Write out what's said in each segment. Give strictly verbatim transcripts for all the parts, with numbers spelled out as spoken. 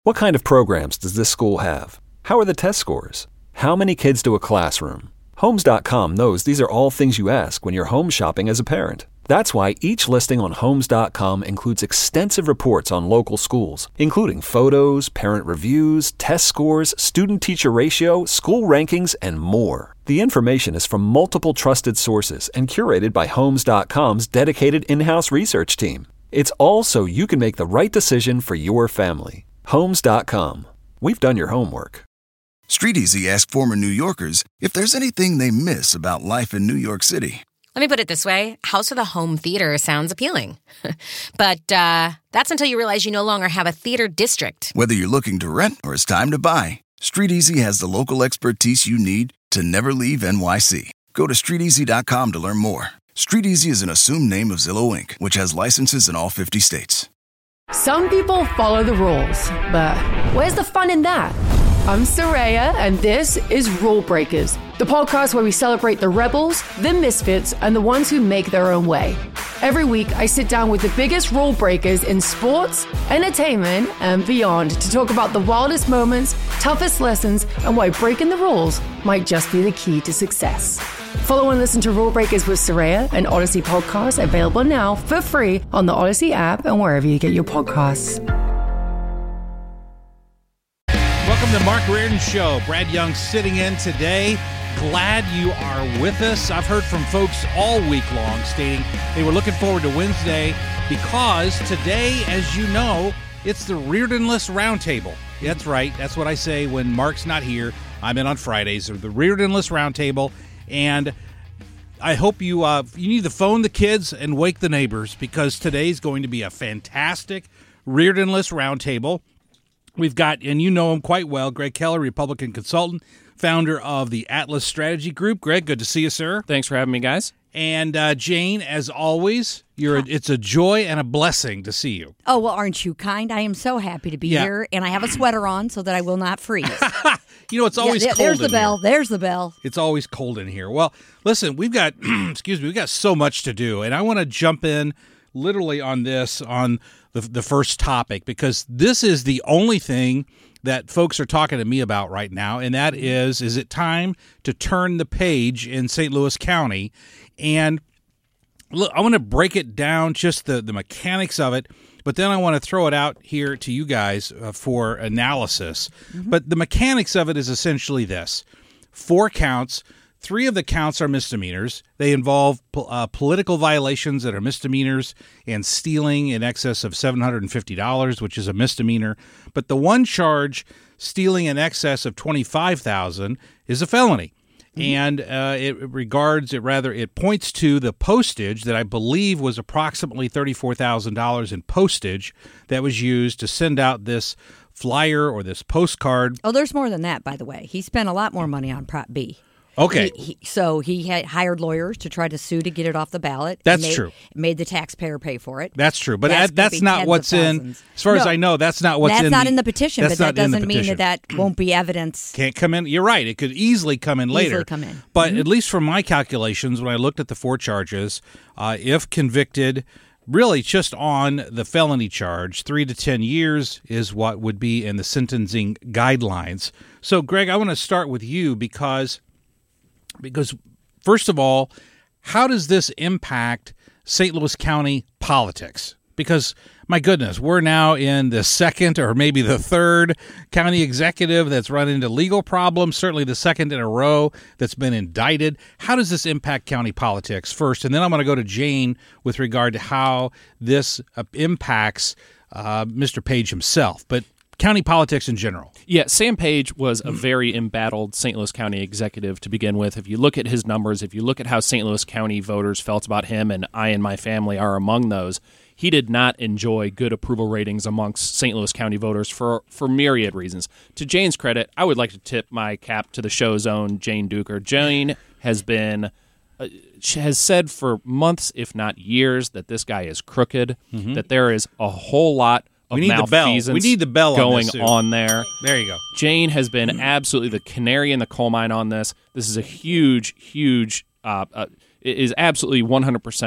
What kind of programs does this school have? How are the test scores? How many kids do a classroom? Homes dot com knows these are all things you ask when you're home shopping as a parent. That's why each listing on Homes dot com includes extensive reports on local schools, including photos, parent reviews, test scores, student-teacher ratio, school rankings, and more. The information is from multiple trusted sources and curated by Homes dot com's dedicated in-house research team. It's all so you can make the right decision for your family. Homes dot com. We've done your homework. StreetEasy asked former New Yorkers if there's anything they miss about life in New York City. Let me put it this way. House with a home theater sounds appealing. But uh, that's until you realize you no longer have a theater district. Whether you're looking to rent or it's time to buy, StreetEasy has the local expertise you need to never leave N Y C. Go to street easy dot com to learn more. StreetEasy is an assumed name of Zillow Incorporated, which has licenses in all fifty states. Some people follow the rules, but where's the fun in that? I'm Soraya, and this is Rule Breakers, the podcast where we celebrate the rebels, the misfits, and the ones who make their own way. Every week, I sit down with the biggest rule breakers in sports, entertainment, and beyond to talk about the wildest moments, toughest lessons, and why breaking the rules might just be the key to success. Follow and listen to Rule Breakers with Soraya, an Odyssey podcast, available now for free on the Odyssey app and wherever you get your podcasts. Welcome to the Mark Reardon Show. Brad Young sitting in today. Glad you are with us. I've heard from folks all week long stating they were looking forward to Wednesday because today, as you know, it's the Reardonless Roundtable. That's right. That's what I say when Mark's not here. I'm in on Fridays. Or the Reardonless Roundtable. And I hope you uh, you need to phone the kids and wake the neighbors because today's going to be a fantastic Reardonless Roundtable. We've got, and you know him quite well, Greg Keller, Republican consultant, founder of the Atlas Strategy Group. Greg, good to see you, sir. Thanks for having me, guys. And uh, Jane, as always, you're a, it's a joy and a blessing to see you. Oh, well, aren't you kind? I am so happy to be Yeah. here, and I have a sweater on so that I will not freeze. You know, it's always yeah, there- cold There's the in bell. here. There's the bell. It's always cold in here. Well, listen, we've got, excuse me, we've got so much to do, and I want to jump in literally on this, on the, the first topic, because this is the only thing that folks are talking to me about right now, and that is, is it time to turn the page in Saint Louis County? And look, I want to break it down, just the, the mechanics of it, but then I want to throw it out here to you guys uh, for analysis. Mm-hmm. But the mechanics of it is essentially this. Four counts. Three of the counts are misdemeanors. They involve uh, political violations that are misdemeanors and stealing in excess of seven hundred fifty dollars, which is a misdemeanor. But the one charge, stealing in excess of twenty-five thousand dollars, is a felony. Mm-hmm. And uh, it regards, it rather, it points to the postage that I believe was approximately thirty-four thousand dollars in postage that was used to send out this flyer or this postcard. Oh, there's more than that, by the way. He spent a lot more money on Prop B. Okay. He, he, so he had hired lawyers to try to sue to get it off the ballot. That's made, true. Made the taxpayer pay for it. That's true. But that's, that, that's not what's in, as far no, as I know, that's not what's that's in not the, in the petition, but that doesn't mean that that won't be evidence. Can't come in. You're right. It could easily come in later. Easily come in. But Mm-hmm. at least from my calculations, when I looked at the four charges, uh, if convicted, really just on the felony charge, three to ten years is what would be in the sentencing guidelines. So, Greg, I want to start with you because... Because, first of all, how does this impact Saint Louis County politics? Because, my goodness, we're now in the second or maybe the third county executive that's run into legal problems, certainly the second in a row that's been indicted. How does this impact county politics first? And then I'm going to go to Jane with regard to how this uh, impacts uh, Mister Page himself. But county politics in general. Yeah, Sam Page was a very embattled Saint Louis County executive to begin with. If you look at his numbers, if you look at how Saint Louis County voters felt about him, and I and my family are among those, he did not enjoy good approval ratings amongst Saint Louis County voters for, for myriad reasons. To Jane's credit, I would like to tip my cap to the show's own Jane Duker. Jane has been... Uh, she has said for months, if not years, that this guy is crooked, mm-hmm. that there is a whole lot of we need the bell. We need the bell going on, on there. There you go. Jane has been absolutely the canary in the coal mine on this. This is a huge, huge, uh, uh, it is absolutely one hundred percent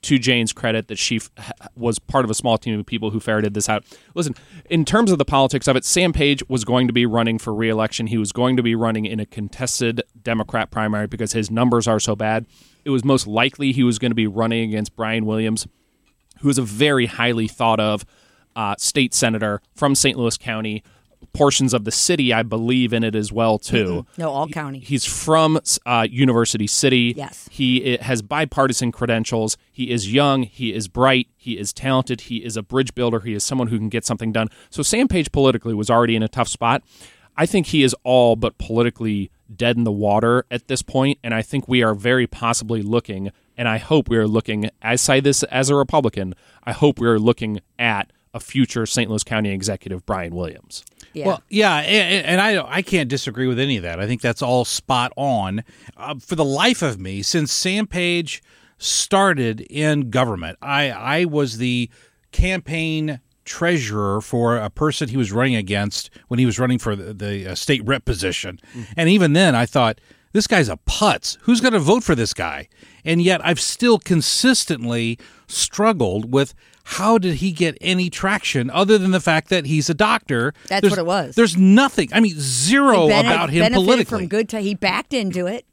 to Jane's credit that she f- was part of a small team of people who ferreted this out. Listen, in terms of the politics of it, Sam Page was going to be running for re-election. He was going to be running in a contested Democrat primary because his numbers are so bad. It was most likely he was going to be running against Brian Williams, who is a very highly thought of uh, state senator from Saint Louis County. Portions of the city, I believe, in it as well, too. Mm-hmm. No, all county. He's from uh, University City. Yes. He has bipartisan credentials. He is young. He is bright. He is talented. He is a bridge builder. He is someone who can get something done. So Sam Page politically was already in a tough spot. I think he is all but politically dead in the water at this point, and I think we are very possibly looking, and I hope we are looking, I say this as a Republican, I hope we are looking at a future Saint Louis County executive, Brian Williams. Yeah. Well, yeah, and, and I I can't disagree with any of that. I think that's all spot on. Uh, for the life of me, since Sam Page started in government, I, I was the campaign treasurer for a person he was running against when he was running for the, the uh, state rep position. Mm-hmm. And even then, I thought, this guy's a putz. Who's going to vote for this guy? And yet I've still consistently struggled with how did he get any traction other than the fact that he's a doctor? That's there's, what it was. There's nothing. I mean, zero He bene- about him benefited politically. From good t- he backed into it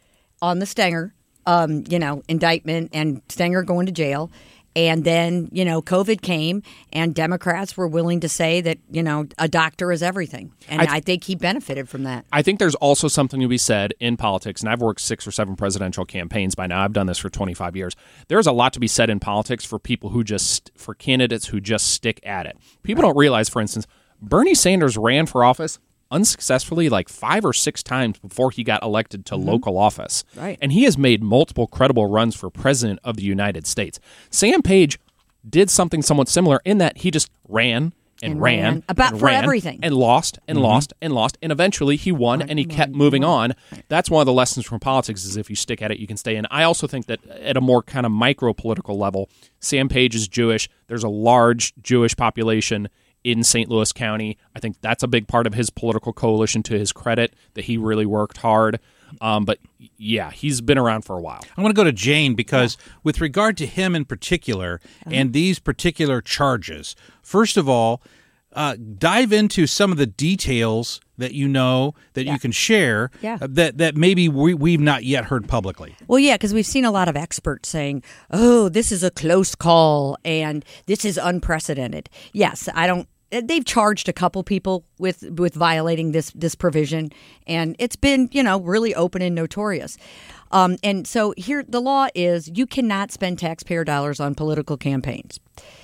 on the Stenger, um, you know, indictment and Stenger going to jail. And then, you know, COVID came and Democrats were willing to say that, you know, a doctor is everything. And I, th- I think he benefited from that. I think there's also something to be said in politics, and I've worked six or seven presidential campaigns by now. I've done this for twenty-five years. There's a lot to be said in politics for people who just, for candidates who just stick at it. People don't realize, for instance, Bernie Sanders ran for office unsuccessfully like five or six times before he got elected to mm-hmm. local office. Right. And he has made multiple credible runs for president of the United States. Sam Page did something somewhat similar in that he just ran and, and ran, ran. About and for ran everything. And lost and mm-hmm. lost and lost. And eventually he won Right. and he Right. kept moving Right. on. That's one of the lessons from politics is if you stick at it, you can stay in. I also think that at a more kind of micro-political level, Sam Page is Jewish. There's a large Jewish population in Saint Louis County. I think that's a big part of his political coalition, to his credit, that he really worked hard. Um, but yeah, he's been around for a while. I want to go to Jane because yeah. with regard to him in particular uh-huh. and these particular charges, first of all, uh, dive into some of the details that you know that yeah. you can share yeah. uh, that, that maybe we, we've not yet heard publicly. Well, yeah, because we've seen a lot of experts saying, oh, this is a close call and this is unprecedented. Yes, I don't. They've charged a couple people with, with violating this this provision, and it's been, you know, really open and notorious. Um, and so here, the law is you cannot spend taxpayer dollars on political campaigns.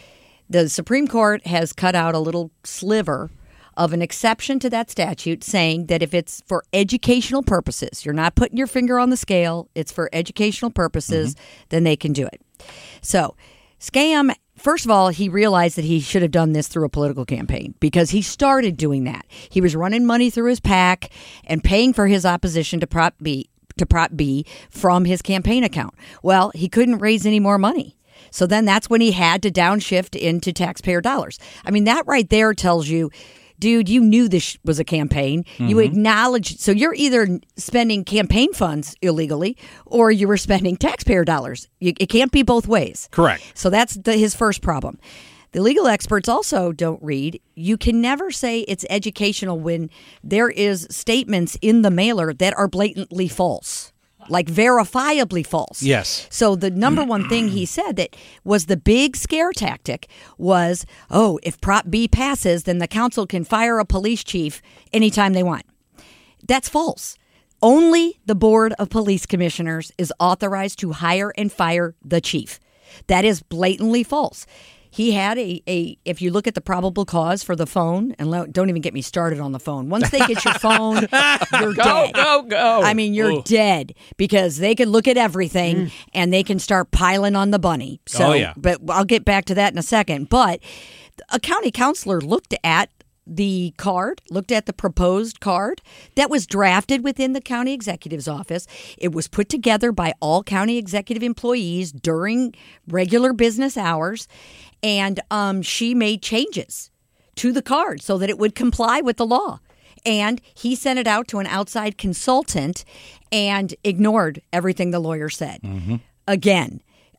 The Supreme Court has cut out a little sliver of an exception to that statute, saying that if it's for educational purposes, you're not putting your finger on the scale, it's for educational purposes, mm-hmm. then they can do it. So, Scam. First of all, he realized that he should have done this through a political campaign because he started doing that. He was running money through his PAC and paying for his opposition to Prop B to Prop B from his campaign account. Well, he couldn't raise any more money. So then that's when he had to downshift into taxpayer dollars. I mean, that right there tells you, dude, you knew this was a campaign. Mm-hmm. You acknowledged. So you're either spending campaign funds illegally or you were spending taxpayer dollars. You, it can't be both ways. Correct. So that's the, his first problem. The legal experts also don't read. You can never say it's educational when there is statements in the mailer that are blatantly false. Like verifiably false. Yes. So the number one thing he said that was the big scare tactic was, oh, if Prop B passes, then the council can fire a police chief anytime they want. That's false. Only the Board of Police Commissioners is authorized to hire and fire the chief. That is blatantly false. He had a, a, if you look at the probable cause for the phone, and lo, don't even get me started on the phone. Once they get your phone, you're go, dead. Go, go, I mean, you're Ooh. dead because they can look at everything mm. and they can start piling on the bunny. So, oh, yeah. But I'll get back to that in a second. But a county councilor looked at the card, looked at the proposed card that was drafted within the county executive's office. It was put together by all county executive employees during regular business hours. And um, she made changes to the card so that it would comply with the law. And he sent it out to an outside consultant and ignored everything the lawyer said. Mm-hmm. Again,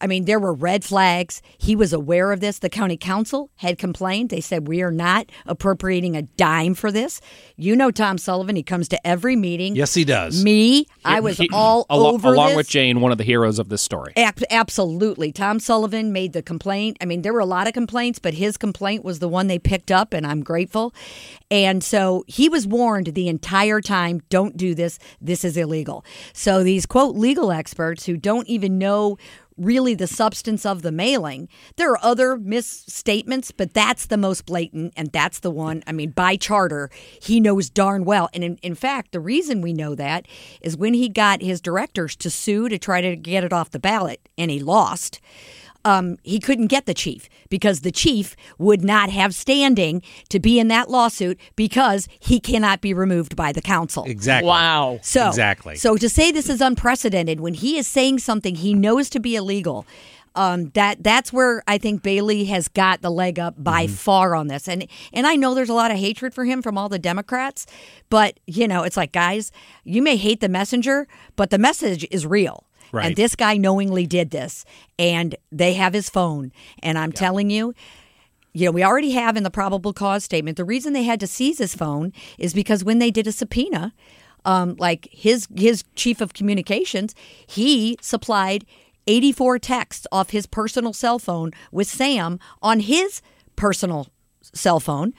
I mean, there were red flags. He was aware of this. The county council had complained. They said, we are not appropriating a dime for this. You know Tom Sullivan. He comes to every meeting. Yes, he does. Me, I was He- all al- over along this. with Jane, one of the heroes of this story. Ab- absolutely. Tom Sullivan made the complaint. I mean, there were a lot of complaints, but his complaint was the one they picked up, and I'm grateful. And so he was warned the entire time, don't do this. This is illegal. So these, quote, legal experts who don't even know really the substance of the mailing. There are other misstatements, but that's the most blatant, and that's the one, I mean, by charter, he knows darn well. And in, in fact, the reason we know that is when he got his directors to sue to try to get it off the ballot, and he lost, um, he couldn't get the chief because the chief would not have standing to be in that lawsuit because he cannot be removed by the council. Exactly. Wow. So, Exactly. So to say this is unprecedented when he is saying something he knows to be illegal, um, that that's where I think Bailey has got the leg up by Mm-hmm. far on this. And and I know there's a lot of hatred for him from all the Democrats, but you know, it's like, guys, you may hate the messenger, but the message is real. Right. And this guy knowingly did this, and they have his phone. And I'm telling you, you know, we already have in the probable cause statement, the reason they had to seize his phone is because when they did a subpoena, um, like his his chief of communications, he supplied eighty-four texts off his personal cell phone with Sam on his personal cell phone.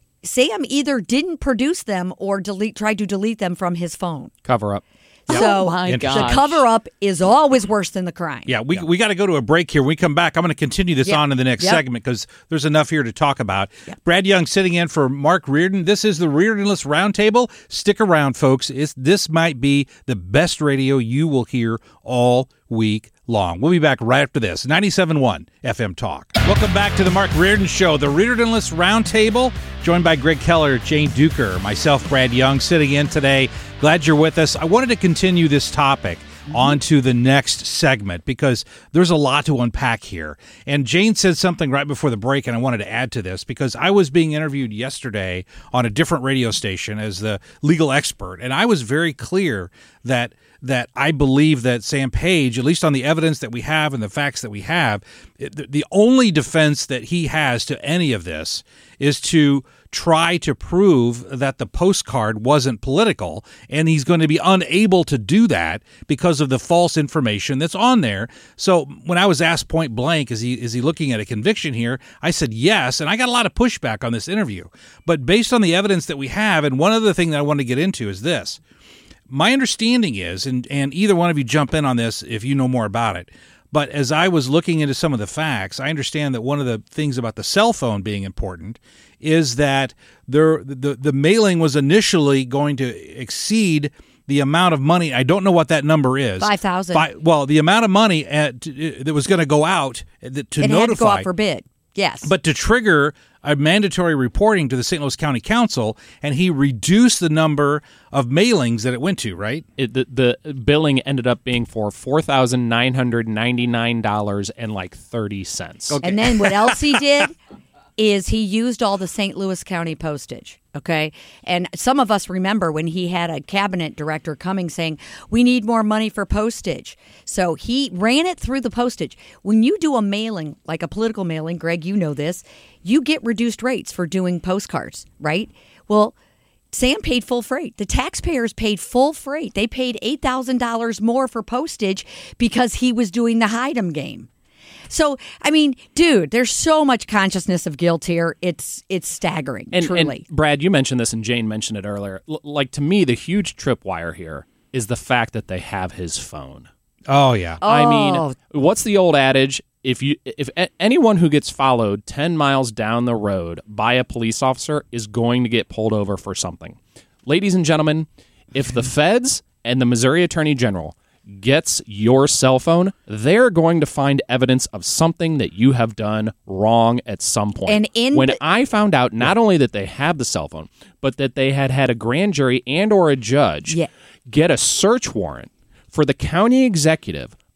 Sam either didn't produce them or delete tried to delete them from his phone. Cover up. So my the gosh. cover up is always worse than the crime. Yeah, we we got to go to a break here. When we come back, I'm going to continue this Yep. on in the next Yep. segment because there's enough here to talk about. Brad Young sitting in for Mark Reardon. This is the Reardonless Roundtable. Stick around, folks. It's, this might be the best radio you will hear all week long. We'll be back right after this. ninety-seven point one F M Talk. Welcome back to the Mark Reardon Show, the Reardonless Roundtable, joined by Greg Keller, Jane Duker, myself, Brad Young, sitting in today. Glad you're with us. I wanted to continue this topic on to the next segment because there's a lot to unpack here. And Jane said something right before the break, and I wanted to add to this because I was being interviewed yesterday on a different radio station as the legal expert, and I was very clear that that I believe that Sam Page, at least on the evidence that we have and the facts that we have, it, the only defense that he has to any of this is to try to prove that the postcard wasn't political, and he's going to be unable to do that because of the false information that's on there. So when I was asked point blank, is he is he looking at a conviction here? I said yes, and I got a lot of pushback on this interview. But based on the evidence that we have, and one other thing that I want to get into is this. My understanding is, and, and either one of you jump in on this if you know more about it, but as I was looking into some of the facts, I understand that one of the things about the cell phone being important is that there the, the mailing was initially going to exceed the amount of money. I don't know what that number is. five thousand dollars. Well, the amount of money at, that was going to go out to It notify. had to go out for bid. Yes. But to trigger a mandatory reporting to the Saint Louis County Council, and he reduced the number of mailings that it went to, right? It, the, the billing ended up being for four thousand nine hundred ninety-nine dollars and like thirty cents. And then what else he did is he used all the Saint Louis County postage. Okay. And some of us remember when he had a cabinet director coming saying, we need more money for postage. So he ran it through the postage. When you do a mailing, like a political mailing, Greg, you know this, you get reduced rates for doing postcards, right? Well, Sam paid full freight. The taxpayers paid full freight. They paid eight thousand dollars more for postage because he was doing the hide-em game. So, I mean, dude, there's so much consciousness of guilt here. It's it's staggering, And, truly. and Brad, you mentioned this, and Jane mentioned it earlier. L- like, to me, the huge tripwire here is the fact that they have his phone. Oh, yeah. I Oh. mean, what's the old adage? If you, if a- anyone who gets followed ten miles down the road by a police officer is going to get pulled over for something. Ladies and gentlemen, if the feds and the Missouri Attorney General gets your cell phone, they're going to find evidence of something that you have done wrong at some point. And in when the- I found out not only that they have the cell phone, but that they had had a grand jury and or a judge Yeah. get a search warrant for the county executive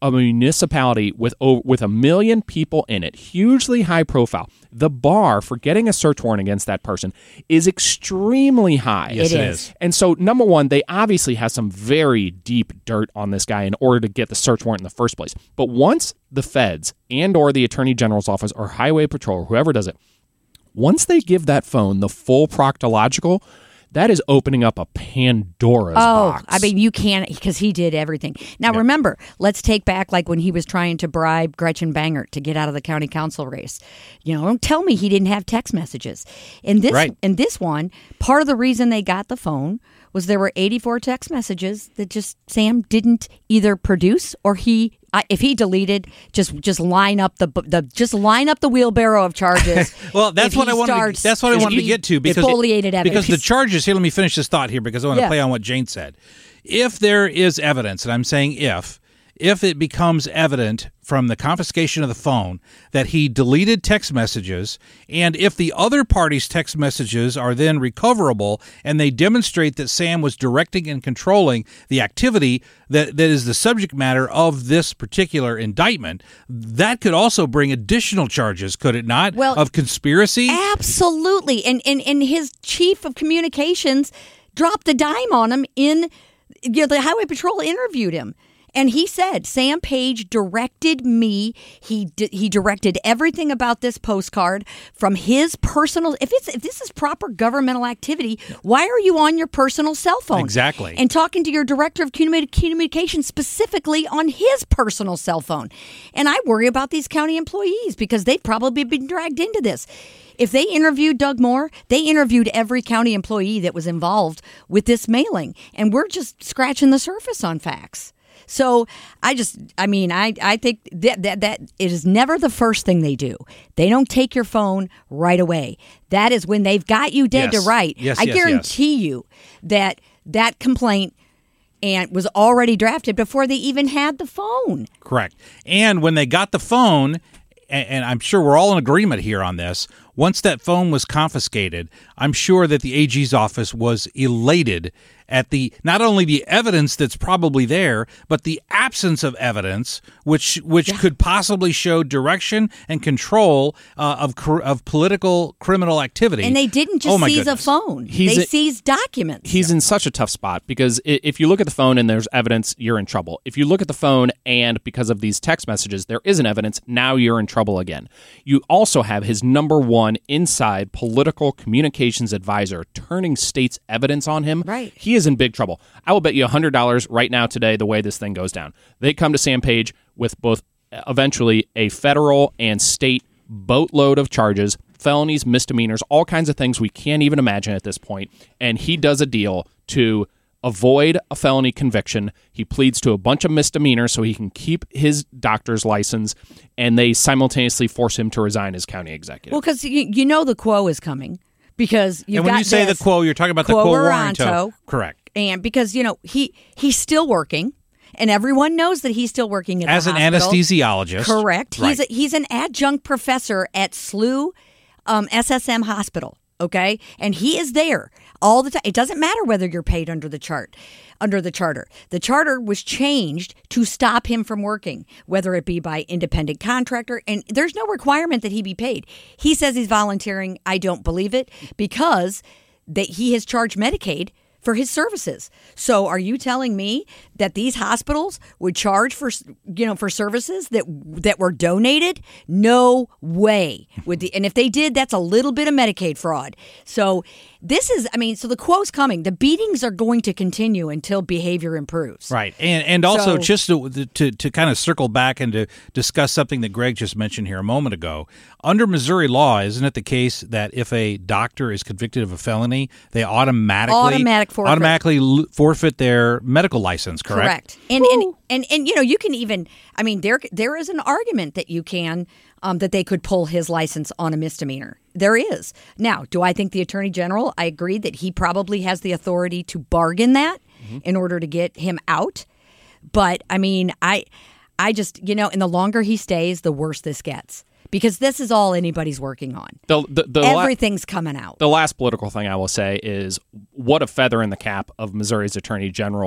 a municipality with over, with a million people in it, hugely high profile, the bar for getting a search warrant against that person is extremely high. Yes, It it is. is. And so, number one, they obviously have some very deep dirt on this guy in order to get the search warrant in the first place. But once the feds and or the Attorney General's office or Highway Patrol or whoever does it, once they give that phone the full proctological, that is opening up a Pandora's Oh, box. I mean, you can't, because he did everything. Now, remember, let's take back like when he was trying to bribe Gretchen Bangert to get out of the county council race. You know, don't tell me he didn't have text messages. In this, Right. in this one, part of the reason they got the phone was there were eighty-four text messages that just Sam didn't either produce or he, I- if he deleted, just just line up the the just line up the wheelbarrow of charges. Well, that's if what he I wanted. starts- To, that's what I if wanted to he get to because defoliated evidence. because the charges. Here, let me finish this thought here because I want to Yeah. play on what Jane said. If there is evidence, and I'm saying if, if it becomes evident from the confiscation of the phone that he deleted text messages, and if the other party's text messages are then recoverable and they demonstrate that Sam was directing and controlling the activity that, that is the subject matter of this particular indictment, that could also bring additional charges, could it not? Well, of conspiracy? Absolutely. And, and and his chief of communications dropped the dime on him in, you know, the Highway Patrol interviewed him. And he said, Sam Page directed me. He di- he directed everything about this postcard from his personal. If it's if this is proper governmental activity, why are you on your personal cell phone? Exactly. And talking to your director of communi- communication specifically on his personal cell phone. And I worry about these county employees because they've probably been dragged into this. If they interviewed Doug Moore, they interviewed every county employee that was involved with this mailing. And we're just scratching the surface on facts. So I just, I mean, I, I think that, that that it is never the first thing they do. They don't take your phone right away. That is when they've got you dead Yes. to right. Yes, I yes, guarantee you that that complaint and was already drafted before they even had the phone. Correct. And when they got the phone, and, and I'm sure we're all in agreement here on this, once that phone was confiscated, I'm sure that the A G's office was elated at the not only the evidence that's probably there, but the absence of evidence, which which Yeah. could possibly show direction and control uh, of cr- of political criminal activity. And they didn't just Oh, my seize goodness. a phone. He's they a- seized documents. He's in such a tough spot because i- if you look at the phone and there's evidence, you're in trouble. If you look at the phone and because of these text messages, there isn't evidence, now you're in trouble again. You also have his number one inside political communications advisor turning state's evidence on him. Right. He is in big trouble. I will bet you one hundred dollars right now today the way this thing goes down. They come to Sam Page with both uh, eventually a federal and state boatload of charges, felonies, misdemeanors, all kinds of things we can't even imagine at this point. And he does a deal to avoid a felony conviction. He pleads to a bunch of misdemeanors so he can keep his doctor's license, and they simultaneously force him to resign as county executive. well, because you, you know the quo is coming because you've and when got you say this the quo, you're talking about quo the quo warranto. warranto. Correct. And because, you know, he he's still working, and everyone knows that he's still working at As the an hospital. anesthesiologist. Correct. Right. He's a, he's an adjunct professor at S L U um, S S M Hospital. Okay, and he is there all the time. It doesn't matter whether you're paid under the chart, under the charter. The charter was changed to stop him from working, whether it be by independent contractor, and there's no requirement that he be paid. He says he's volunteering. I don't believe it because that he has charged Medicaid for his services. So are you telling me that these hospitals would charge for, you know, for services that that were donated? No way would the, and if they did, that's a little bit of Medicaid fraud. So this is, I mean, so the quote's coming. The beatings are going to continue until behavior improves. Right. And and also So- just to, to to kind of circle back and to discuss something that Greg just mentioned here a moment ago. Under Missouri law, isn't it the case that if a doctor is convicted of a felony, they automatically Automatic forfeit. automatically l- forfeit their medical license, correct? Correct. And, and and and you know, you can even, I mean, there there is an argument that you can um, that they could pull his license on a misdemeanor. There is. Now, do I think the Attorney General, I agree that he probably has the authority to bargain that mm-hmm. in order to get him out. But I mean, I I just, you know, and the longer he stays, the worse this gets. Because this is all anybody's working on. The, the, the la- Everything's coming out. The last political thing I will say is what a feather in the cap of Missouri's Attorney General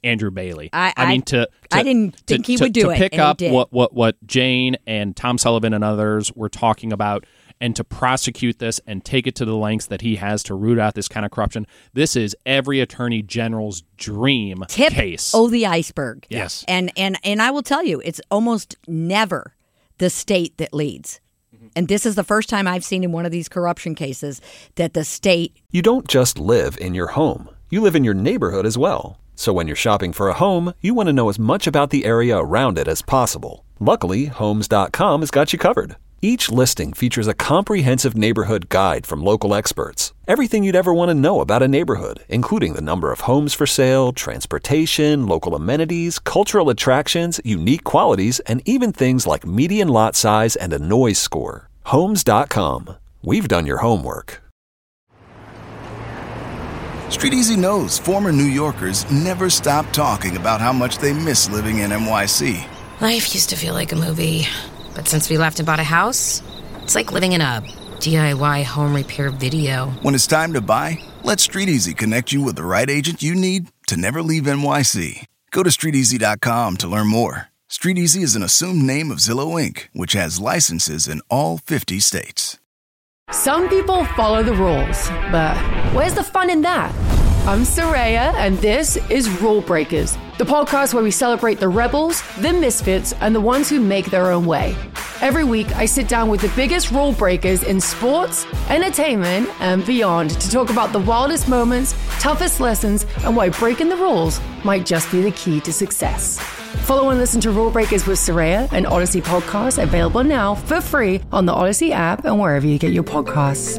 Andrew Bailey. I, I mean, to, to I didn't to, think he to, would do to it. pick and he up did. what, what what Jane and Tom Sullivan and others were talking about, and to prosecute this and take it to the lengths that he has to root out this kind of corruption. This is every attorney general's dream Tip case. of the iceberg. Yes. And and and I will tell you, it's almost never the state that leads. And this is the first time I've seen in one of these corruption cases that the state... You don't just live in your home. You live in your neighborhood as well. So when you're shopping for a home, you want to know as much about the area around it as possible. Luckily, Homes dot com has got you covered. Each listing features a comprehensive neighborhood guide from local experts. Everything you'd ever want to know about a neighborhood, including the number of homes for sale, transportation, local amenities, cultural attractions, unique qualities, and even things like median lot size and a noise score. Homes dot com. We've done your homework. Street Easy knows former New Yorkers never stop talking about how much they miss living in N Y C. Life used to feel like a movie, but since we left and bought a house, it's like living in a D I Y home repair video. When it's time to buy, let Street Easy connect you with the right agent you need to never leave N Y C. Go to street easy dot com to learn more. Street Easy is an assumed name of Zillow Incorporated, which has licenses in all fifty states. Some people follow the rules, but where's the fun in that? I'm Soraya, and this is Rule Breakers, the podcast where we celebrate the rebels, the misfits, and the ones who make their own way. Every week, I sit down with the biggest rule breakers in sports, entertainment, and beyond to talk about the wildest moments, toughest lessons, and why breaking the rules might just be the key to success. Follow and listen to Rule Breakers with Soraya, an Odyssey podcast available now for free on the Odyssey app and wherever you get your podcasts.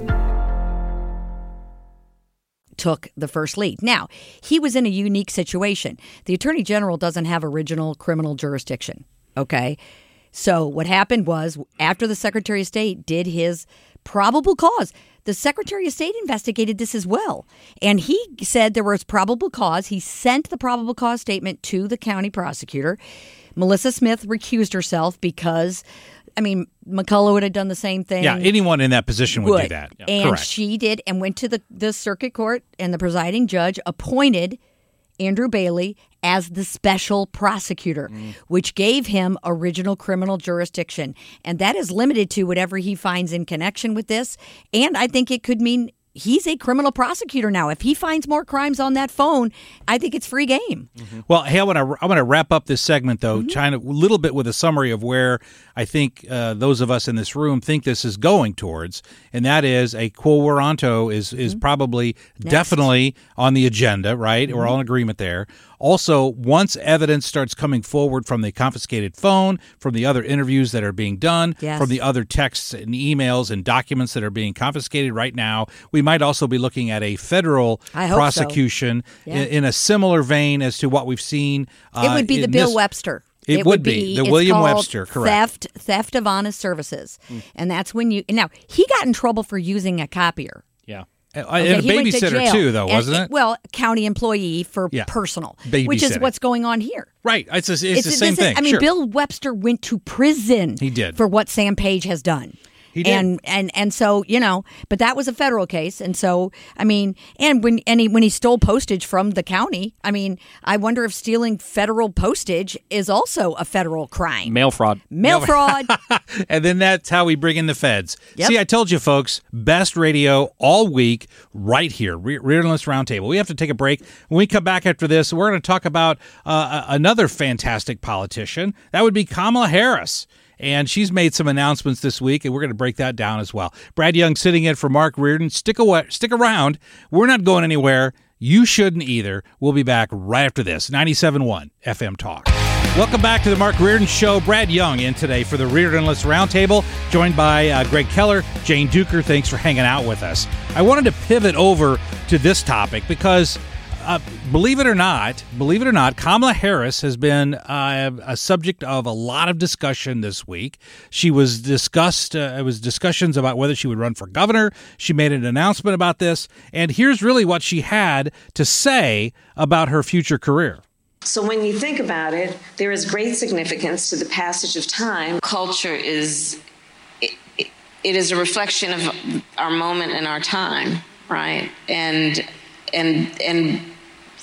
Took the first lead. Now, he was in a unique situation. The Attorney General doesn't have original criminal jurisdiction, okay? So what happened was, after the Secretary of State did his probable cause, the Secretary of State investigated this as well. And he said there was probable cause. He sent the probable cause statement to the county prosecutor. Melissa Smith recused herself because, I mean, McCullough would have done the same thing. Yeah, anyone in that position would, would. do that. Yeah. And Correct. she did, and went to the, the circuit court, and the presiding judge appointed Andrew Bailey as the special prosecutor, mm. which gave him original criminal jurisdiction. And that is limited to whatever he finds in connection with this. And I think it could mean he's a criminal prosecutor now. If he finds more crimes on that phone, I think it's free game. Mm-hmm. Well, hey, I want to I want to wrap up this segment, though, mm-hmm. trying to, a little bit with a summary of where I think uh, those of us in this room think this is going towards, and that is a quo warranto is, is mm-hmm. probably Next. definitely on the agenda, right? Mm-hmm. We're all in agreement there. Also, once evidence starts coming forward from the confiscated phone, from the other interviews that are being done, yes. from the other texts and emails and documents that are being confiscated right now, we might also be looking at a federal I hope prosecution so. yeah. in, in a similar vein as to what we've seen. Uh, it would be the Bill this, Webster. It, it would would be, be the William called Webster, correct. Theft, theft of honest services. Mm. And that's when you, now, he got in trouble for using a copier. Yeah. Okay, and a babysitter, too, though, wasn't and, it? Well, county employee for yeah. personal, babysitter. Which is what's going on here. Right. It's, a, it's, it's the same is, thing. I mean, sure. Bill Webster went to prison he did. for what Sam Page has done. He did. And, and and so, you know, but that was a federal case. And so, I mean, and when and he, when he stole postage from the county, I mean, I wonder if stealing federal postage is also a federal crime. Mail fraud. Mail fraud. And then that's how we bring in the feds. Yep. See, I told you, folks, best radio all week right here, Re- Reardenless Roundtable. We have to take a break. When we come back after this, we're going to talk about uh, another fantastic politician. That would be Kamala Harris. And she's made some announcements this week, and we're going to break that down as well. Brad Young sitting in for Mark Reardon. Stick away, stick around. We're not going anywhere. You shouldn't either. We'll be back right after this. ninety-seven point one F M Talk. Welcome back to the Mark Reardon Show. Brad Young in today for the Reardenless Roundtable, joined by uh, Greg Keller, Jane Duker. Thanks for hanging out with us. I wanted to pivot over to this topic because Uh, believe it or not, believe it or not, Kamala Harris has been uh, a subject of a lot of discussion this week. She was discussed, uh, it was discussions about whether she would run for governor. She made an announcement about this. And here's really what she had to say about her future career. So when you think about it, there is great significance to the passage of time. Culture is, it, it, it is a reflection of our moment and our time, right? And, and, and,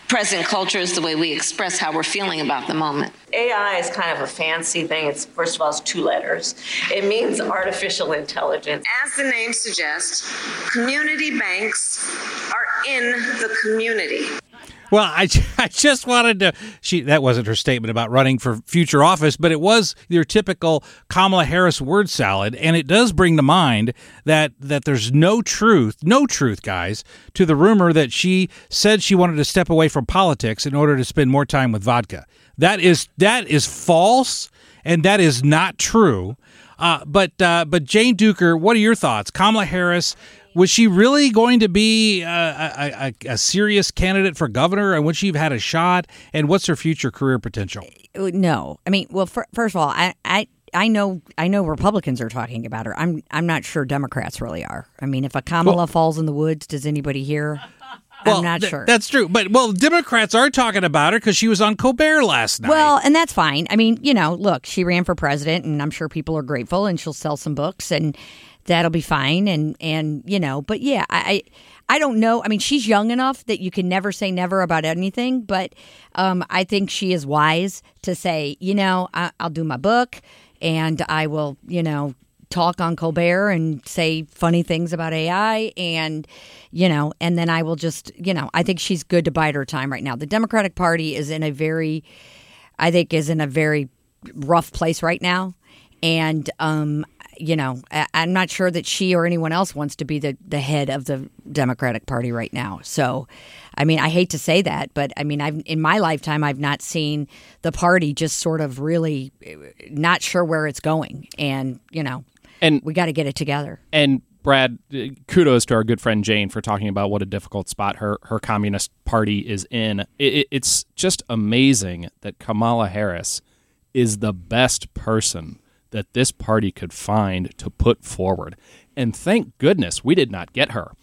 Present culture is the way we express how we're feeling about the moment. A I is kind of a fancy thing. It's first of all, it's two letters. It means artificial intelligence. As the name suggests, community banks are in the community. Well, I, I just wanted to, she that wasn't her statement about running for future office, but it was your typical Kamala Harris word salad, and it does bring to mind that that there's no truth, no truth, guys, to the rumor that she said she wanted to step away from politics in order to spend more time with vodka. That is that is false, and that is not true. Uh, but uh, but Jane Duker, what are your thoughts? Kamala Harris, was she really going to be uh, a, a, a serious candidate for governor, and would she have had a shot? And what's her future career potential? No, I mean, well, for, first of all, I, I I know I know Republicans are talking about her. I'm I'm not sure Democrats really are. I mean, if a Kamala well, falls in the woods, does anybody hear? Well, I'm not th- sure. That's true. But, well, Democrats are talking about her because she was on Colbert last night. Well, and that's fine. I mean, you know, look, she ran for president, and I'm sure people are grateful, and she'll sell some books, and that'll be fine. And, and you know, but yeah, I I don't know. I mean, she's young enough that you can never say never about anything, but um, I think she is wise to say, you know, I, I'll do my book, and I will, you know, talk on Colbert and say funny things about A I, and, you know, and then I will just, you know, I think she's good to bide her time right now. The Democratic Party is in a very, I think is in a very rough place right now. And, um, you know, I, I'm not sure that she or anyone else wants to be the, the head of the Democratic Party right now. So, I mean, I hate to say that, but I mean, I've in my lifetime, I've not seen the party just sort of really not sure where it's going. And, you know, and we got to get it together. And Brad, kudos to our good friend Jane for talking about what a difficult spot her, her Communist Party is in. It, it, it's just amazing that Kamala Harris is the best person that this party could find to put forward. And thank goodness we did not get her.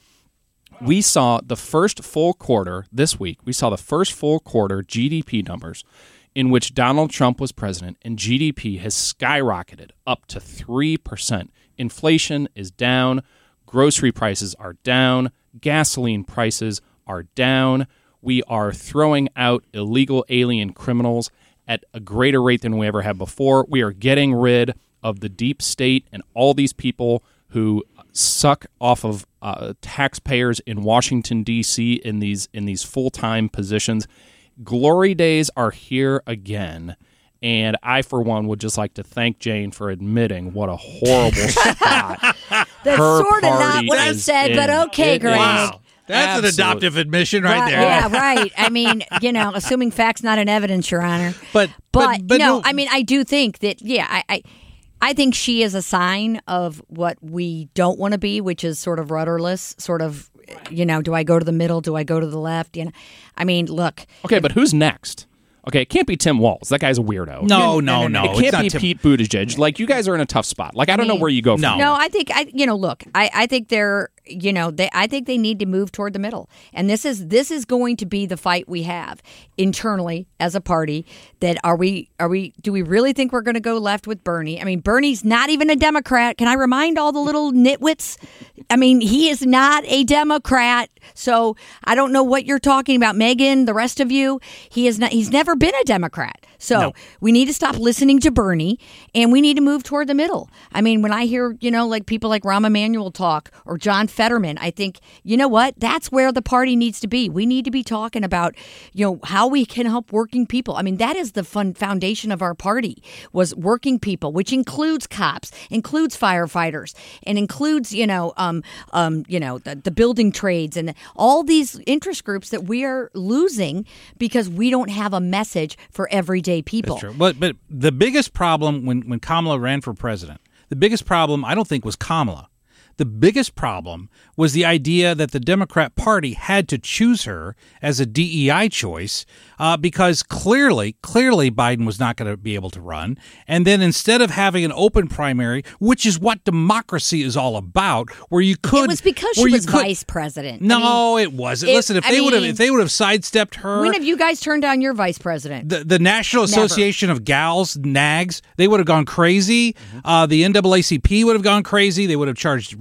We saw the first full quarter this week. We saw the first full quarter G D P numbers in which Donald Trump was president, and G D P has skyrocketed up to three percent. Inflation is down, grocery prices are down, gasoline prices are down. We are throwing out illegal alien criminals at a greater rate than we ever have before. We are getting rid of the deep state and all these people who suck off of uh, taxpayers in Washington, D C in these in these full-time positions. Glory days are here again, and I, for one, would just like to thank Jane for admitting what a horrible spot That's her sort of not party what I is said, in. but okay, It Greg. Wow. That's Absolute. an adoptive admission right Right, there. Yeah, right. I mean, you know, assuming facts, not an evidence, Your Honor. But, But, but, but no, no, I mean, I do think that, yeah, I, I, I think she is a sign of what we don't want to be, which is sort of rudderless, sort of, you know, do I go to the middle? Do I go to the left? You know, I mean, look. Okay, but who's next? Okay, it can't be Tim Walz. That guy's a weirdo. No, no, no. It it's can't not be Tim- Pete Buttigieg. Like, you guys are in a tough spot. Like, I don't know where you go from No. here. No, I think I, you know, look, I, I think they're, you know, they, I think they need to move toward the middle, and this is this is going to be the fight we have internally as a party. That are we, are we, do we really think we're going to go left with Bernie? I mean, Bernie's not even a Democrat. Can I remind all the little nitwits? I mean, he is not a Democrat. So I don't know what you're talking about, Megan. The rest of you, he is not. He's never been a Democrat. So No. we need to stop listening to Bernie, and we need to move toward the middle. I mean, when I hear, you know, like people like Rahm Emanuel talk or John Fetterman, I think, you know what? That's where the party needs to be. We need to be talking about, you know, how we can help working people. I mean, that is the fun foundation of our party, was working people, which includes cops, includes firefighters, and includes, you know, um, um, you know, the, the building trades and all these interest groups that we are losing because we don't have a message for everyday people. That's true. But but the biggest problem when, when Kamala ran for president, the biggest problem I don't think was Kamala. The biggest problem was the idea that the Democrat Party had to choose her as a D E I choice uh, because clearly, clearly Biden was not going to be able to run. And then instead of having an open primary, which is what democracy is all about, where you could, It was because she where you was could- vice president. I No, mean, it wasn't. it- Listen, if I they would have, mean- if they would have sidestepped her, when have you guys turned down your vice president? the, the National Never. Association of Gals, NAGS, they would have gone crazy. Mm-hmm. Uh, the N double A C P would have gone crazy. They would have charged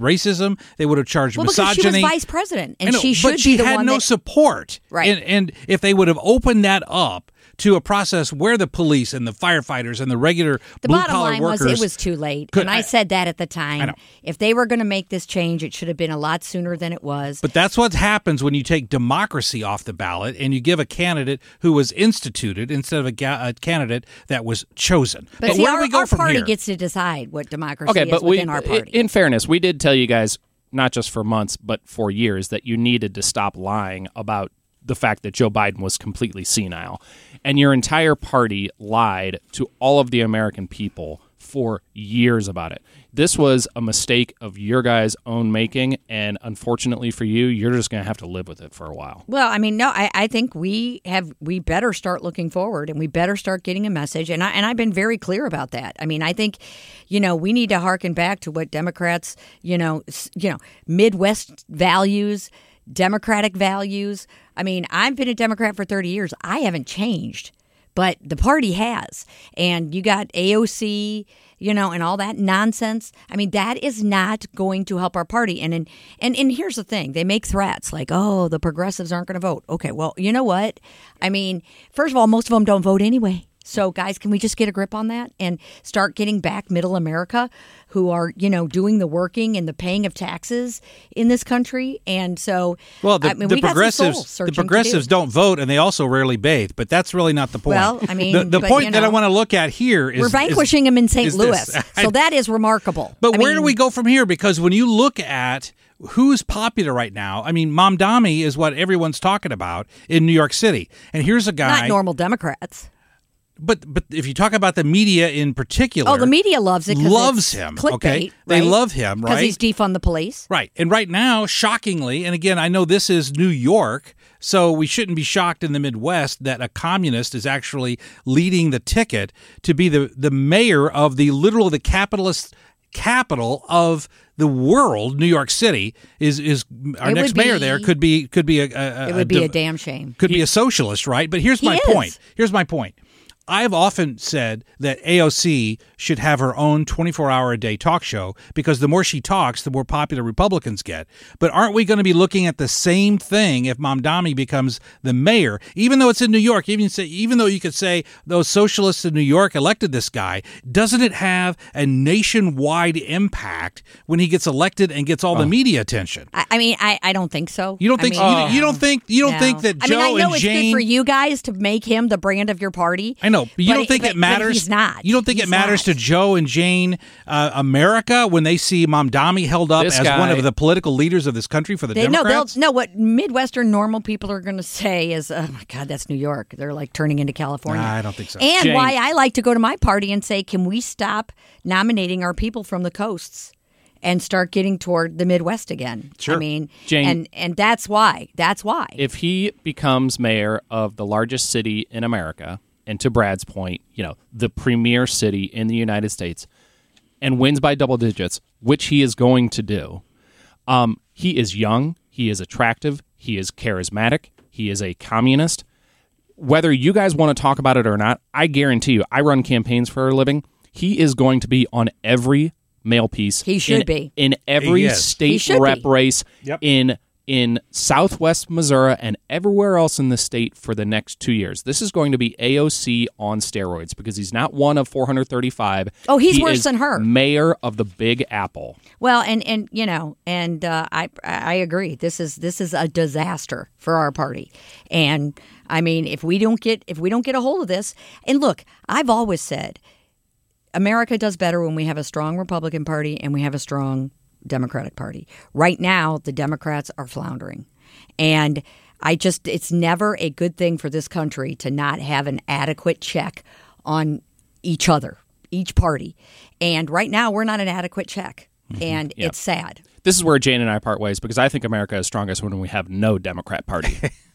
racism. They would have charged well, misogyny. Because she was vice president, and I know, she should but she be the had one no that, support. Right. And, and if they would have opened that up to a process where the police and the firefighters and the regular the blue bottom collar line workers, was it was too late, could, and I, I said that at the time. I know. If they were going to make this change, it should have been a lot sooner than it was. But that's what happens when you take democracy off the ballot and you give a candidate who was instituted instead of a, ga- a candidate that was chosen. But, But see, where our, do we go our from party here? gets to decide what democracy Okay, is but we, within our party. in fairness, we did tell you guys, not just for months, but for years, that you needed to stop lying about the fact that Joe Biden was completely senile. And your entire party lied to all of the American people for years about it. This was a mistake of your guys' own making, and unfortunately for you, you're just going to have to live with it for a while. Well, I mean, no, I, I think we have we better start looking forward, and we better start getting a message. And I and I've been very clear about that. I mean, I think, you know, we need to hearken back to what Democrats, you know, you know, Midwest values, Democratic values. I mean, I've been a Democrat for thirty years. I haven't changed, but the party has. And you got A O C, you know, and all that nonsense. I mean, that is not going to help our party. And and and, and here's the thing. They make threats like, oh, the progressives aren't going to vote. Okay, well, you know what? I mean, first of all, most of them don't vote anyway. So, guys, can we just get a grip on that and start getting back middle America who are, you know, doing the working and the paying of taxes in this country? And so, well, the, I mean, the we got some progressives, soul the searching progressives to do. don't vote, and they also rarely bathe. But that's really not the point. Well, I mean, the, the but, point you that I know, want to look at here is we're vanquishing is, them in Saint is Louis, this. so that is remarkable. But I where mean, do we go from here? Because when you look at who's popular right now, I mean, Mamdani is what everyone's talking about in New York City, and here's a guy. not normal Democrats. But but if you talk about the media in particular, Oh, the media loves it. 'cause loves it's him. clickbait, Okay, they right? love him, right? Because he's defund the police. Right. And right now, shockingly, and again, I know this is New York, so we shouldn't be shocked in the Midwest that a communist is actually leading the ticket to be the, the mayor of the literal the capitalist capital of the world. New York City is is our It next would mayor be- there could be could be a, a It would be a div- damn shame. could be a socialist, right? But here's He my is. point. Here's my point. I've often said that A O C should have her own twenty-four hour a day talk show because the more she talks, the more popular Republicans get. But aren't we going to be looking at the same thing if Mamdani becomes the mayor? Even though it's in New York, even say, even though you could say those socialists in New York elected this guy, doesn't it have a nationwide impact when he gets elected and gets all the media attention? I, I mean, I, I don't think so. You don't think I mean, you, you don't think you don't no. think that I Joe mean, I know and it's Jane good for you guys to make him the brand of your party. I know, but you but don't it- think but- it matters. But he's not. You don't think He's it matters not. to Joe and Jane uh, America when they see Mamdani held up This as guy- one of the political leaders of this country for the They, no, they'll Democrats? no. What Midwestern normal people are going to say is, "Oh my God, that's New York." They're like turning into California. Nah, I don't think so. And Jane- why I like to go to my party and say, "Can we stop nominating our people from the coasts and start getting toward the Midwest again?" Sure. I mean, Jane- and and that's why. That's why. If he becomes mayor of the largest city in America, and to Brad's point, you know, the premier city in the United States, and wins by double digits, which he is going to do, um, he is young, he is attractive, he is charismatic, he is a communist. Whether you guys want to talk about it or not, I guarantee you, I run campaigns for a living. He is going to be on every mail piece. He should in, be. in every He is. state He should rep be. race Yep. in in Southwest Missouri and everywhere else in the state for the next two years. This is going to be A O C on steroids because he's not one of four hundred thirty-five. Oh, he's He worse is than her. Mayor of the Big Apple. Well, and and you know, and uh, I I agree. This is this is a disaster for our party, and I mean, if we don't get if we don't get a hold of this, and look, I've always said, America does better when we have a strong Republican Party and we have a strong Democratic Party. Right now, the Democrats are floundering, and I just it's never a good thing for this country to not have an adequate check on each other, each party, and right now we're not an adequate check. And it's sad. This is where Jane and I part ways because I think America is strongest when we have no Democrat Party.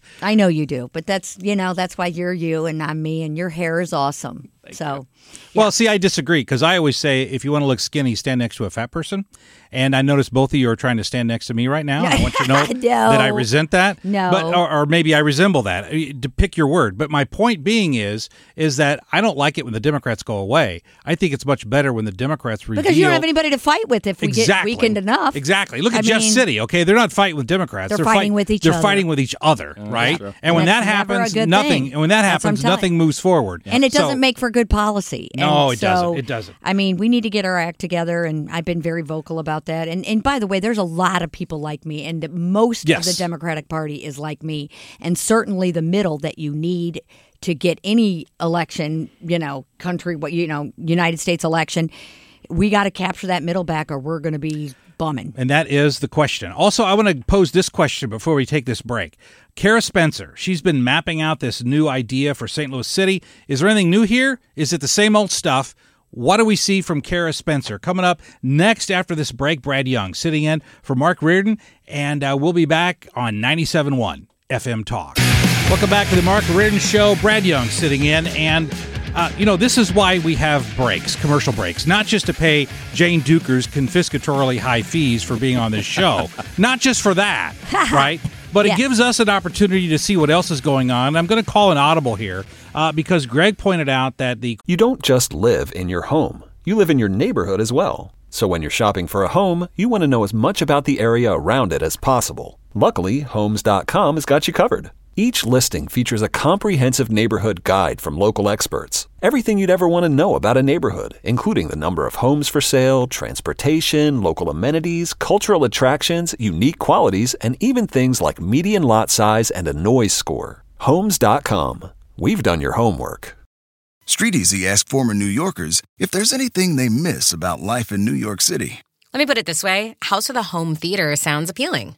I know you do, but that's, you know, that's why you're you and I'm me, and your hair is awesome. Thank so, you. yeah. Well, see, I disagree because I always say if you want to look skinny, stand next to a fat person. And I notice both of you are trying to stand next to me right now. I want you to know No. that I resent that. No. But, or, or maybe I resemble that. To pick your word. But my point being is, is that I don't like it when the Democrats go away. I think it's much better when the Democrats reveal. Because you don't have anybody to fight with if we exactly. get weakened enough. Exactly. Look at I Jeff mean, City. Okay, they're not fighting with Democrats. They're They're fighting fight- with each they're other. fighting with each other, right? true. And when That's that never a happens, good nothing. thing. And when that That's what I'm happens, telling nothing you. moves forward. And it doesn't So- make for good policy. No, And it doesn't. so, It doesn't. I mean, we need to get our act together, and I've been very vocal about that. And and by the way, there's a lot of people like me, and most Yes. of the Democratic Party is like me, and certainly the middle that you need to get any election, you know, country, what you know, United States election. We got to capture that middle back, or we're going to be bumming. And that is the question. Also, I want to pose this question before we take this break. Kara Spencer, she's been mapping out this new idea for Saint Louis City. Is there anything new here? Is it the same old stuff? What do we see from Kara Spencer? Coming up next after this break, Brad Young sitting in for Mark Reardon, and uh, we'll be back on ninety-seven point one F M Talk. Welcome back to the Mark Reardon Show. Brad Young sitting in, and uh, you know, this is why we have breaks, commercial breaks, not just to pay Jane Duker's confiscatorily high fees for being on this show, not just for that, right? But Yeah. it gives us an opportunity to see what else is going on. I'm going to call an audible here uh, because Greg pointed out that the You don't just live in your home, you live in your neighborhood as well. So when you're shopping for a home, you want to know as much about the area around it as possible. Luckily, Homes dot com has got you covered. Each listing features a comprehensive neighborhood guide from local experts. Everything you'd ever want to know about a neighborhood, including the number of homes for sale, transportation, local amenities, cultural attractions, unique qualities, and even things like median lot size and a noise score. Homes dot com. We've done your homework. Street Easy asked former New Yorkers if there's anything they miss about life in New York City. Let me put it this way. House with a home theater sounds appealing.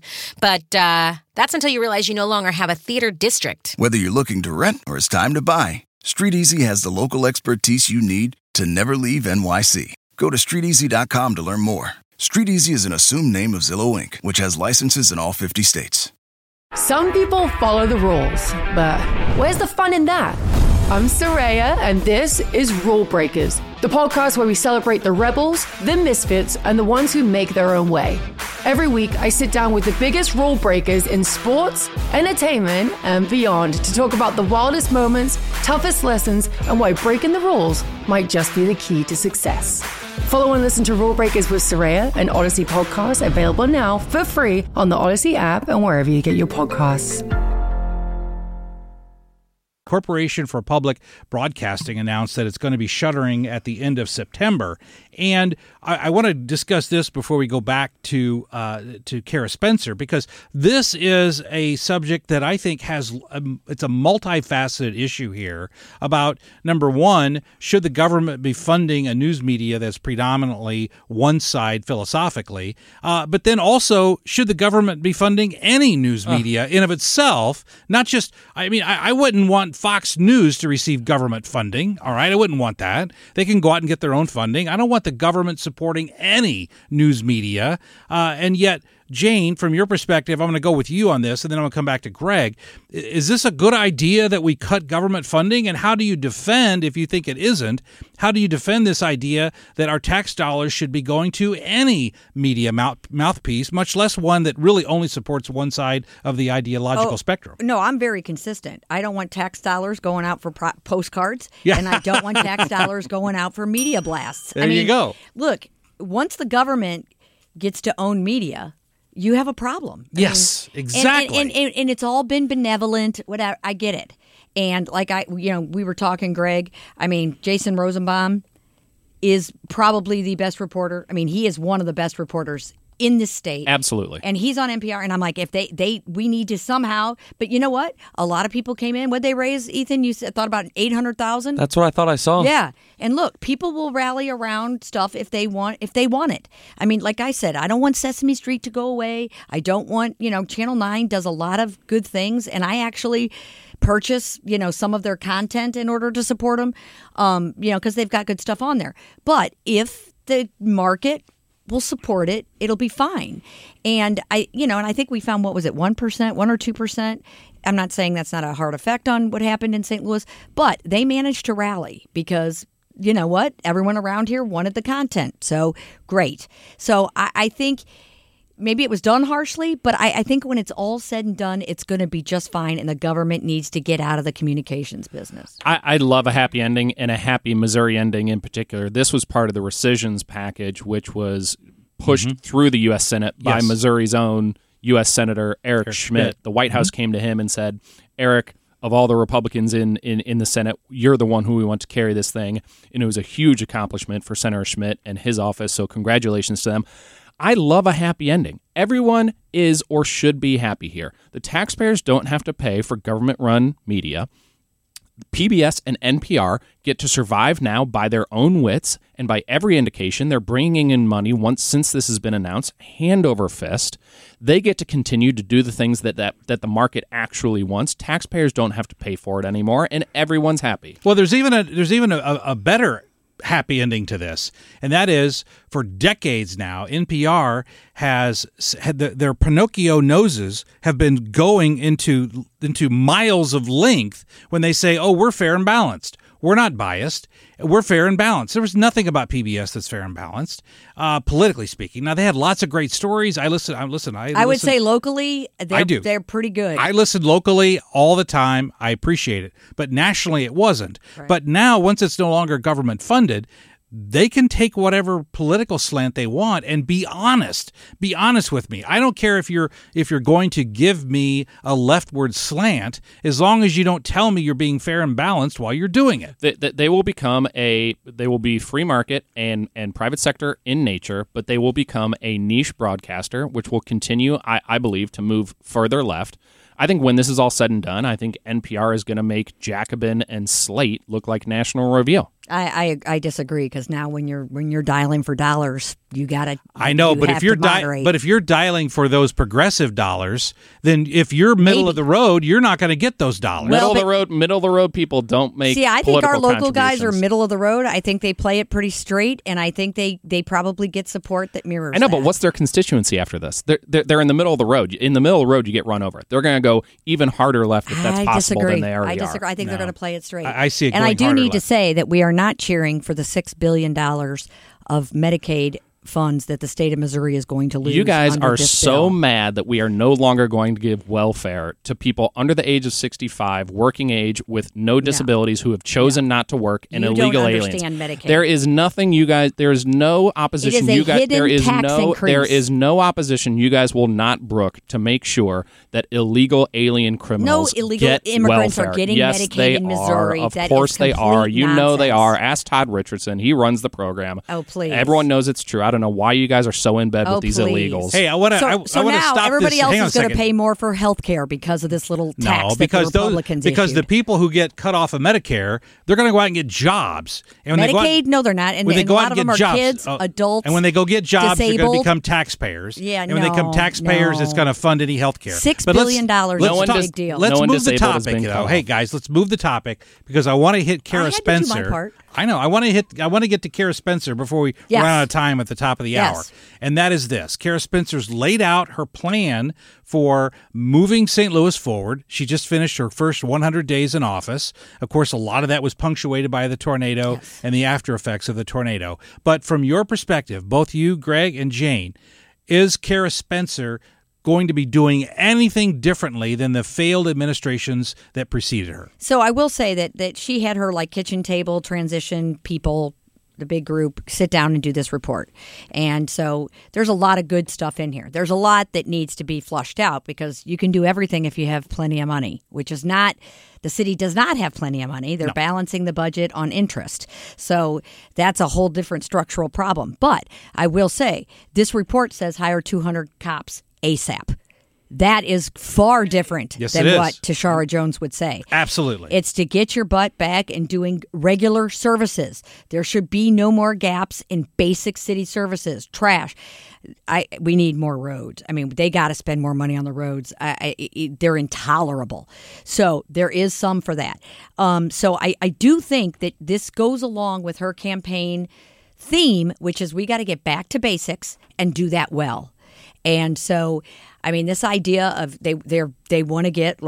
But uh, that's until you realize you no longer have a theater district. Whether you're looking to rent or it's time to buy, Street Easy has the local expertise you need to never leave N Y C. Go to street easy dot com to learn more. Street Easy is an assumed name of Zillow Incorporated, which has licenses in all fifty states. Some people follow the rules, but where's the fun in that? I'm Soraya, and this is Rule Breakers, the podcast where we celebrate the rebels, the misfits, and the ones who make their own way. Every week, I sit down with the biggest rule breakers in sports, entertainment, and beyond to talk about the wildest moments, toughest lessons, and why breaking the rules might just be the key to success. Follow and listen to Rule Breakers with Soraya, an Odyssey podcast available now for free on the Odyssey app and wherever you get your podcasts. Corporation for Public Broadcasting announced that it's going to be shuttering at the end of September. And I, I want to discuss this before we go back to uh, to Kara Spencer, because this is a subject that I think has um, it's a multifaceted issue here about, number one, should the government be funding a news media that's predominantly one side philosophically? Uh, but then also, should the government be funding any news media uh. in of itself? Not just, I mean, I, I wouldn't want Fox News to receive government funding. All right. I wouldn't want that. They can go out and get their own funding. I don't want the government supporting any news media. Uh, and yet, Jane, from your perspective, I'm going to go with you on this, and then I'm going to come back to Greg. Is this a good idea that we cut government funding? And how do you defend, if you think it isn't, how do you defend this idea that our tax dollars should be going to any media mouth, mouthpiece, much less one that really only supports one side of the ideological Oh, spectrum? No, I'm very consistent. I don't want tax dollars going out for pro- postcards, Yeah. and I don't want tax dollars going out for media blasts. There I mean, you go. Look, once the government gets to own media, you have a problem. I Yes, mean, and- exactly. And, and, and, and it's all been benevolent. Whatever, I get it. And like I, you know, we were talking, Greg. I mean, Jason Rosenbaum is probably the best reporter. I mean, he is one of the best reporters in the state. Absolutely. And he's on N P R, and I'm like, if they, they, we need to somehow. But you know what? A lot of people came in. What'd they raise, Ethan? You said, thought about eight hundred thousand. That's what I thought I saw. Yeah, and look, people will rally around stuff if they want if they want it. I mean, like I said, I don't want Sesame Street to go away. I don't want, you know, Channel nine does a lot of good things, and I actually purchase, you know, some of their content in order to support them, um, you know, because they've got good stuff on there. But if the market will support it, it'll be fine. And I, you know, and I think we found, what was it, one percent, one or two percent I'm not saying that's not a hard effect on what happened in Saint Louis, but they managed to rally because, you know what? Everyone around here wanted the content. So great. So I, I think maybe it was done harshly, but I, I think when it's all said and done, it's going to be just fine, and the government needs to get out of the communications business. I, I love a happy ending, and a happy Missouri ending in particular. This was part of the rescissions package, which was pushed mm-hmm. through the U S Senate by yes. Missouri's own U S Senator Eric, Eric Schmidt. Schmidt. The White House mm-hmm. came to him and said, Eric, of all the Republicans in, in, in the Senate, you're the one who we want to carry this thing. And it was a huge accomplishment for Senator Schmidt and his office, so congratulations to them. I love a happy ending. Everyone is or should be happy here. The taxpayers don't have to pay for government-run media. P B S and N P R get to survive now by their own wits, and by every indication, they're bringing in money once since this has been announced, hand over fist. They get to continue to do the things that, that, that the market actually wants. Taxpayers don't have to pay for it anymore, and everyone's happy. Well, there's even a there's even a, a better happy ending to this, and that is for decades now, N P R has had the, their Pinocchio noses have been going into into miles of length when they say, "Oh, we're fair and balanced. We're not biased. We're fair and balanced." There was nothing about P B S that's fair and balanced, uh, politically speaking. Now, they had lots of great stories. I listen. I listen. I, I would listen, say locally, they're, I do. they're pretty good. I listen locally all the time. I appreciate it. But nationally, it wasn't. Right. But now, once it's no longer government funded, they can take whatever political slant they want and be honest. Be honest with me. I don't care if you're if you're going to give me a leftward slant, as long as you don't tell me you're being fair and balanced while you're doing it. They, they will become a they will be free market and, and private sector in nature, but they will become a niche broadcaster, which will continue, I, I believe, to move further left. I think when this is all said and done, I think N P R is going to make Jacobin and Slate look like National Review. I, I I disagree, because now when you're when you're dialing for dollars, you gotta. I know, you but if you're di- but if you're dialing for those progressive dollars, then if you're middle Maybe. of the road, you're not going to get those dollars. Well, middle but, of the road, middle of the road people don't make. See, I think our local guys are contributions. middle of the road. I think they play it pretty straight, and I think they, they probably get support that mirrors. I know, that. but what's their constituency after this? They're, they're they're in the middle of the road. In the middle of the road, you get run over. They're going to go even harder left if that's I possible disagree. than they already I disagree. are. I think No. they're going to play it straight. I, I see it and going I do harder need to left. say that we are not cheering for the six billion dollars of Medicaid funds that the state of Missouri is going to lose. You guys under are this so bill. mad that we are no longer going to give welfare to people under the age of sixty-five, working age, with no disabilities, who have chosen not to work, and You illegal don't aliens. understand Medicaid. There is nothing you guys. There is no opposition. It is a you guys. hidden There is tax no. increase. There is no opposition. You guys will not brook to make sure that illegal alien criminals illegal get immigrants are welfare. getting yes, Medicaid they in Missouri. Are. Of That course is they are. complete You know they nonsense. are. Ask Todd Richardson. He runs the program. Oh, please. Everyone knows it's true. I don't know why you guys are so in bed Oh, with these please. illegals. Hey, I want to. So, I, so I want to now stop everybody this. else Hang on is a going to second. pay more for health care because of this little tax No, that because the those Republicans because the issued. people who get cut off of Medicare, they're going to go out and get jobs. And when they go out- Medicaid, no, they're not. And, when they and go a out lot and of them get are jobs, kids, oh, adults. and when they go get jobs, they're going to disabled. become taxpayers. Yeah, and when they become no, taxpayers, no. it's going to fund any health care. Six But let's- billion dollars let's is a talk- big deal. Let's No one move the disabled has topic, been though. cut Hey, off. guys, let's move the topic because I want to hit Kara I had to do my Spencer. part. I know. I want to hit. I want to get to Kara Spencer before we Yes. run out of time at the top of the Yes. hour. And that is this: Kara Spencer's laid out her plan for moving Saint Louis forward. She just finished her first one hundred days in office. Of course, a lot of that was punctuated by the tornado Yes. and the after effects of the tornado. But from your perspective, both you, Greg, and Jane, is Kara Spencer going to be doing anything differently than the failed administrations that preceded her? So I will say that that she had her like kitchen table transition people, the big group, sit down and do this report. And so there's a lot of good stuff in here. There's a lot that needs to be flushed out because you can do everything if you have plenty of money, which is not, the city does not have plenty of money. They're No. balancing the budget on interest. So that's a whole different structural problem. But I will say this report says hire two hundred cops ASAP. That is far different Yes, than it is. what Tashara Jones would say. Absolutely. It's to get your butt back and doing regular services. There should be no more gaps in basic city services. Trash. I we need more roads. I mean, they got to spend more money on the roads. I, I, they're intolerable. So there is some for that. Um, so I, I do think that this goes along with her campaign theme, which is we got to get back to basics and do that well. And so, I mean, this idea of they they they want to get like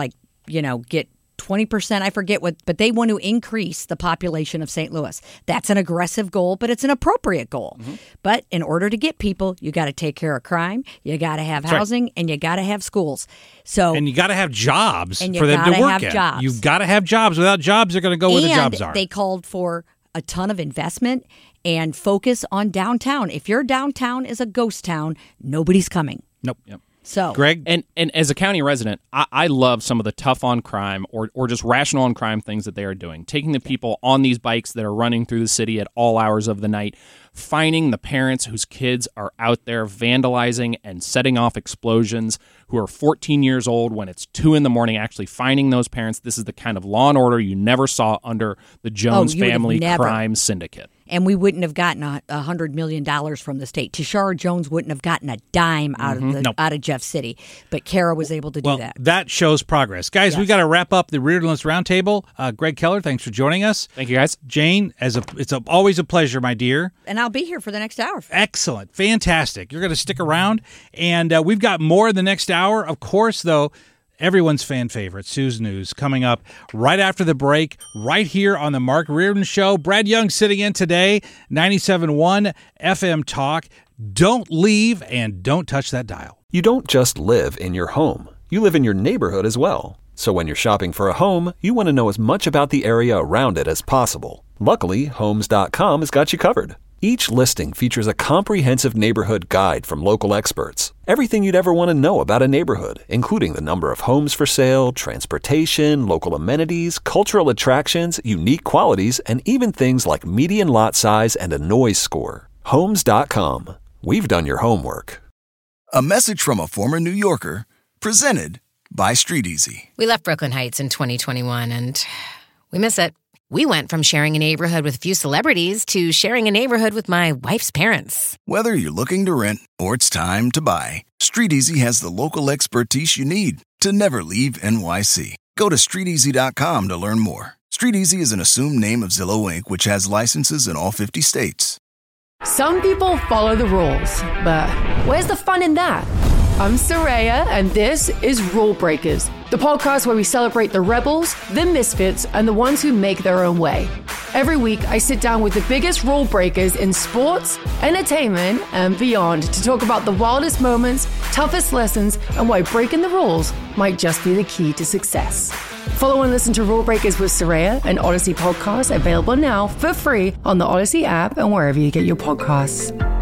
you know, get twenty percent, I forget what, but they want to increase the population of Saint Louis. That's an aggressive goal, but it's an appropriate goal. Mm-hmm. But in order to get people, you got to take care of crime, you got to have That's housing, right. and you got to have schools. So And you got to have jobs and for them to work have in. Jobs. You've got to have jobs. Without jobs, they're going to go where and the jobs are. They called for a ton of investment and focus on downtown. If your downtown is a ghost town, nobody's coming. Nope. Yep. So, Greg? And and as a county resident, I, I love some of the tough on crime or, or just rational on crime things that they are doing. Taking the people on these bikes that are running through the city at all hours of the night, finding the parents whose kids are out there vandalizing and setting off explosions, who are fourteen years old when it's two in the morning, actually finding those parents. This is the kind of law and order you never saw under the Jones oh, family never. crime syndicate. And we wouldn't have gotten a, a hundred million dollars from the state. Tashara Jones wouldn't have gotten a dime out Mm-hmm. of the nope. out of Jeff City, but Kara was able to well, do that. That shows progress, guys. Yes. We got to wrap up the Reardenless Roundtable. Uh, Greg Keller, thanks for joining us. Thank you, guys. Jane, as a, it's a, always a pleasure, my dear. And I'll be here for the next hour. Excellent, fantastic. You're going to stick around, and uh, we've got more in the next hour. Of course, though. Everyone's fan favorite, Sue's News, coming up right after the break, right here on the Mark Reardon Show. Brad Young sitting in today, ninety-seven point one F M Talk. Don't leave and don't touch that dial. You don't just live in your home. You live in your neighborhood as well. So when you're shopping for a home, you want to know as much about the area around it as possible. Luckily, Homes dot com has got you covered. Each listing features a comprehensive neighborhood guide from local experts. Everything you'd ever want to know about a neighborhood, including the number of homes for sale, transportation, local amenities, cultural attractions, unique qualities, and even things like median lot size and a noise score. Homes dot com. We've done your homework. A message from a former New Yorker, presented by Street Easy. We left Brooklyn Heights in twenty twenty-one, and we miss it. We went from sharing a neighborhood with a few celebrities to sharing a neighborhood with my wife's parents. Whether you're looking to rent or it's time to buy, Street Easy has the local expertise you need to never leave N Y C. Go to street easy dot com to learn more. Street Easy is an assumed name of Zillow Incorporated, which has licenses in all fifty states. Some people follow the rules, but where's the fun in that? I'm Soraya, and this is Rule Breakers, the podcast where we celebrate the rebels, the misfits, and the ones who make their own way. Every week, I sit down with the biggest rule breakers in sports, entertainment, and beyond to talk about the wildest moments, toughest lessons, and why breaking the rules might just be the key to success. Follow and listen to Rule Breakers with Soraya, an Odyssey podcast available now for free on the Odyssey app and wherever you get your podcasts.